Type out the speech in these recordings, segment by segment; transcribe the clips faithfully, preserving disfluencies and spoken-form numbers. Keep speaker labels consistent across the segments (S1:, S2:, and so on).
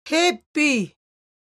S1: Happy.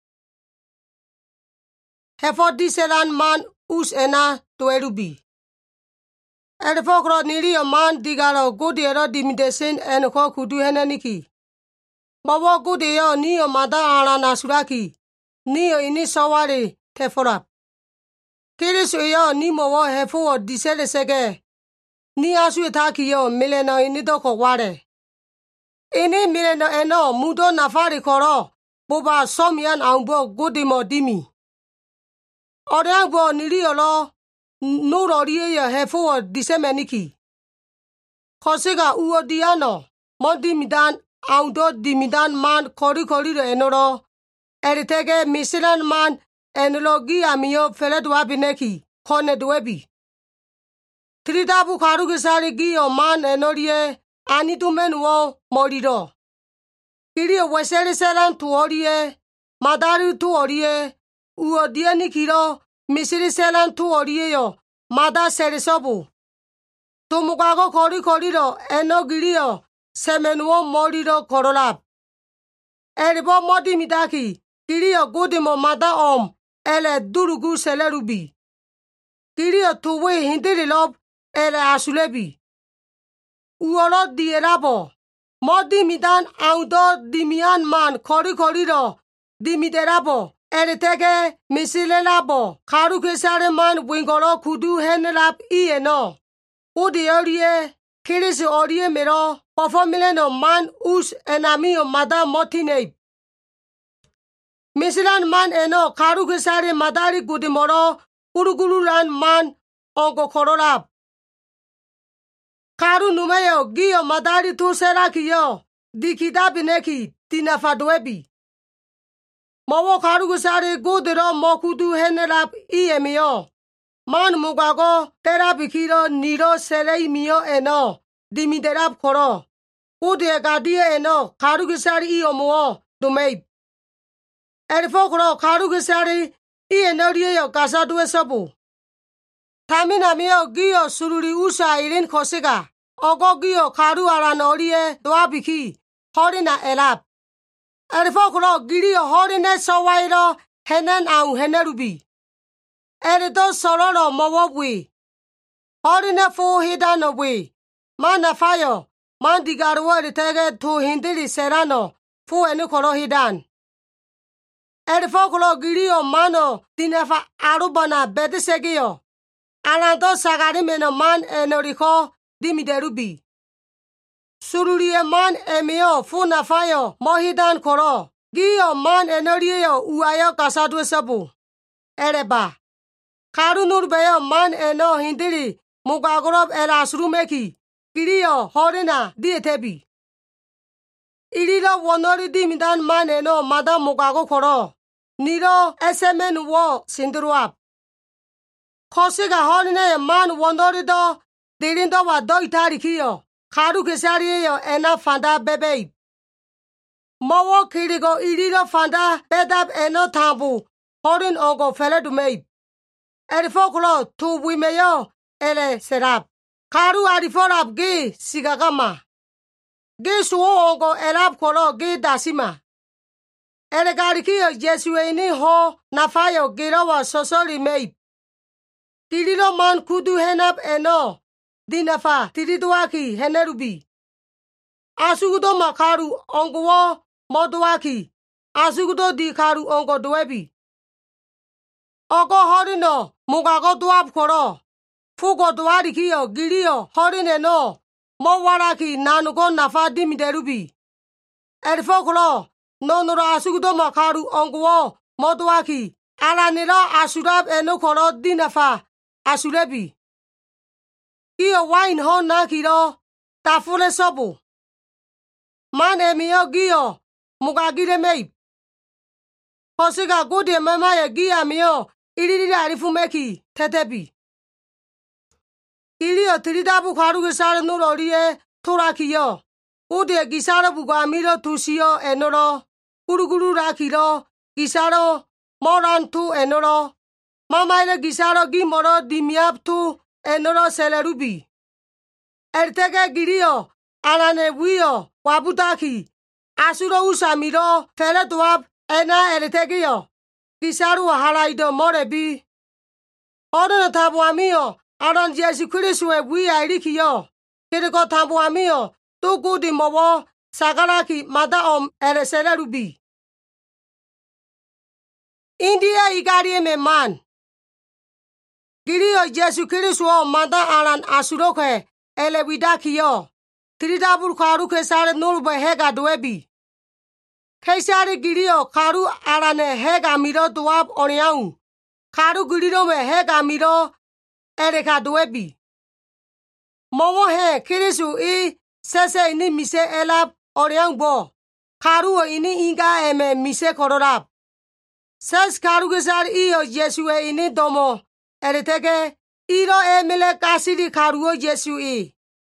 S1: Hefo diselan man us ena tuerubi. Erfokro niri o man digaro gudero dimidesen en ko kudu heneniki. Bawa gudeyo ni o mada ala nasuraki. Ni o ini sawari teforap. Kirisu yo ni mowo hefo o disele sege. Ni asu etaki yo mileno ini doko ware. Ini mileno eno mudo nafari koro. Boba somian ambo gudimo dimi. Ore ambo niri olo nurori ya hefo o disemeniki. Kosiga uo diano. Mondi midan aundo dimidan man kori kori re enoro. Eritege misilan man enologi amiyo feledwa bineki. Kone dwebi. Tridabu karu gisari giyo man enorie. Anitu menwo moriro. Kiri weseri selan tuorie. Madari tuorie. Uo dieni kiro. Misiri selan tuorie yo. Mada serisobu. Tumukago kori koriro enogirio. Semenwo moriro korolap. Eribo modi midaki. Kirio gudimo mada om. Ele durugu selerubi. Kirio tuwe hindirilop. Ele asulebi. Uolo dierabo. Modi midan audo dimian man kori koriro. Dimiderabo. Eritege misilelabo. Karu kesare man wingoro kudu henelap ieno. Udi orie. Kirisi orie mero. Pofomileno man us enamio mada motineip. Misilan man eno karu kesare madari gudimoro. Urugululan man ongo korolap. Karu numeyo giyo madari tu serakiyo. Dikida bineki tinafadwebi. Mawo karu kesare gudiro mokudu henelap iemio. Man mugago terabikiro niro serei mio eno. Dimiderap koro. Ude gadie eno karu kesare iomuo dumeip. Erifokro karu kesare ienorie yo kasadwe sobu. Tamina mio giyo sururi usa irin kosiga. Ogo giyo karu aranorie doabiki. Horina elap. Erifokro girio horine sowairo henen au henerubi. Erido sororo mowobwi. Horine fu hidano bwi. Mana fayo. Mandigaruo eritege tu hindiri serano. Fu enikoro hidan. Erifokro girio mano dinefa arubana bedisegio. Alando sagarimeno man enoriko dimiderubi. Sururie man emio fu nafayo mohidan koro. Giyo man enorio uayo kasadwe sabu. Ereba. Karunur beyo man eno hindiri mugagorob elasrumeki. Kiriyo horina dietebi. Irilo wonori dimidan man eno madam mugago koro. Niro esemen wo sinduruap. Kosiga horine man wonori do dirindo wa do itarikiyo. Karu kesari yo ena fanda bebeip. Mowo kirigo irilo fanda bedap eno tambu. Horin ongo feledumeip. Erifoklo tu wimeyo ele serap. Karu ariforap gi sigagama. Gi suo ongo elap kolo gi dasima. Elegarikiyo jesueni ho nafayo girawa sosoli meip. Tirilo man kudu henap eno. Dinafa tiriduaki henerubi. Asugudo makaru ongo moduaki. Asugudo di karu ongo duebi. Ogo horino mugago duap koro. Fugo duarikiyo giriyo horine no. Mowaraki nanugo nafa dimiderubi. Erifoklo nonoro asugudo makaru ongo moduaki. Alanira asurab eno koro dinafa asurebi. Giyo wine ho nakiro tafule sobu. Man emiyo giyo mugagire meip. Kosiga gudi memaye giya miyo iriri arifumeki tetebi. Iriyo tiridabu karu gisare nurorie turakiyo. Ude gisare bugamiro tusiyo enoro. Uruguru rakiro gisaro morantu enoro. Mamaile gisaro gimoro dimiap tu enoro selerubi. Ertege giriyo alane wiyo wabutaki. Asuro usamiro fele tuap ena eletegio. Kisaru halaido morebi. Odo tabu amio. Aron Jesu Christu e wi airikio. Kiriko tabu amio. Tuku di mowo. Sagaraki mada om eresele rubi. India igari me man. Girio Jesu Christu o mada alan asuroke ele widakio. Tridabur karu kesare nurbe hega duebi. Kesare girio karu alane hega miro duab oriau. Karu giriro me hega miro ereka duebi. Momo he Christu i sese ini mise elap oriau bo. Karu ini inga eme mise kororap. Ses karu kesare iyo Jesu e ini domo. Eretege iro emile kasiri karuo Jesu i.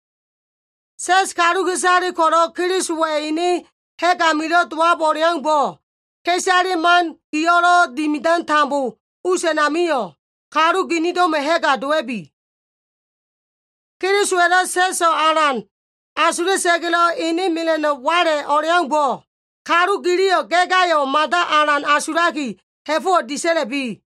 S1: Ses karu kesari koro Christu we ini hega miro tua boriang bo. Kesari man ioro dimidan tambu usenamio. Karu ginido me hega duebi. Christu era seso aran. Asure segelo ini mileno ware oriang bo. Karu girio gegayo mada aran asuraki hefo diselebi.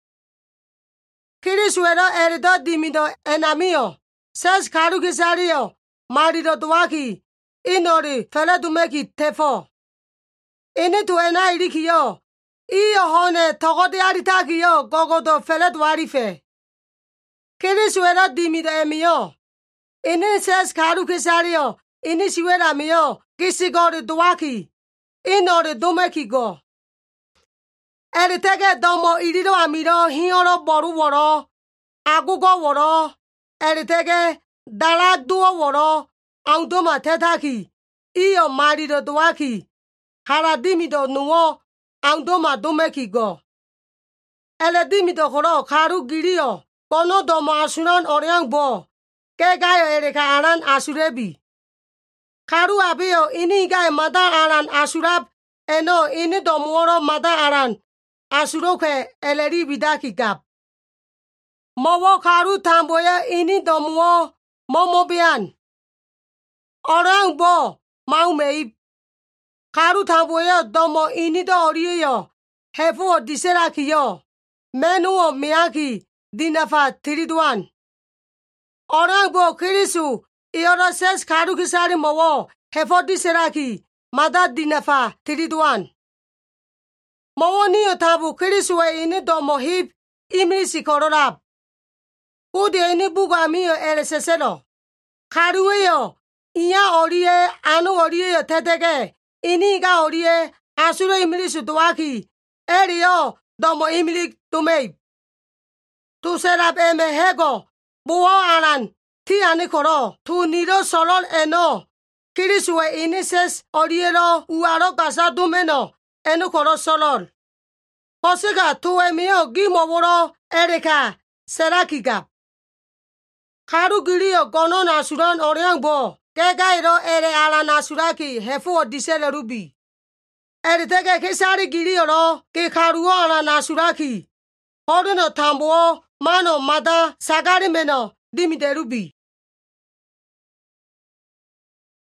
S1: Christu era erido dimido enamio. Ses karu kesario. Marido duaki. Inori fele dumeki tefo. Ini tu ena irikio. Iyo hone togode aritakio gogodo fele duarife. Christu era dimido emio. Ini ses karu kesario. Ini siwera mio. Kisigori duaki. Inori dumeki go. Eritege domo irido amiro hioro boru woro. Agugo woro. Eritege dala duo woro. Audoma tetaki. Iyo marido duaki. Haradimido nuo. Audoma dumeki go. Eledimido koro karu girio. Kono domo asuran oriang bo. Kegayo erika aran asurebi. Karu abio ini gai mada aran asurab. Eno ini domuoro mada aran. Asuroke eleri bidaki gap. Mowo karu tamboya ini domuo momo bian. Orang bo mau meib. Karu tamboya domo ini do oriyo. Hefu diseraki yo. Menuo miyaki dinafa tiriduan. Orang bo Christu iora ses karu kisari mowo. Hefu diseraki mada dinafa tiriduan. Mowo niyo tabu Christu e ini domo hip imisi kororap. Udi ini buga miyo ereseselo. Karueyo iya oriye anu oriye tetege. Ini ga oriye asuro imilisu duaki. Eriyo domo imilik tumei. Tu serap eme hego. Buo alan. Ti anikoro. Tu nido solol eno. Christu e ini ses oriero uaro kasa dumeno. Enu koro solol. Kosiga tu emio gimo woro erika serakiga. Karu girio gono nasuran oriang bo. Kegairo ere ala nasuraki hefu disele rubi. Eritege kesari girio ro ke karuo ala nasuraki. Hodono tambo mano mada sagari meno dimide rubi.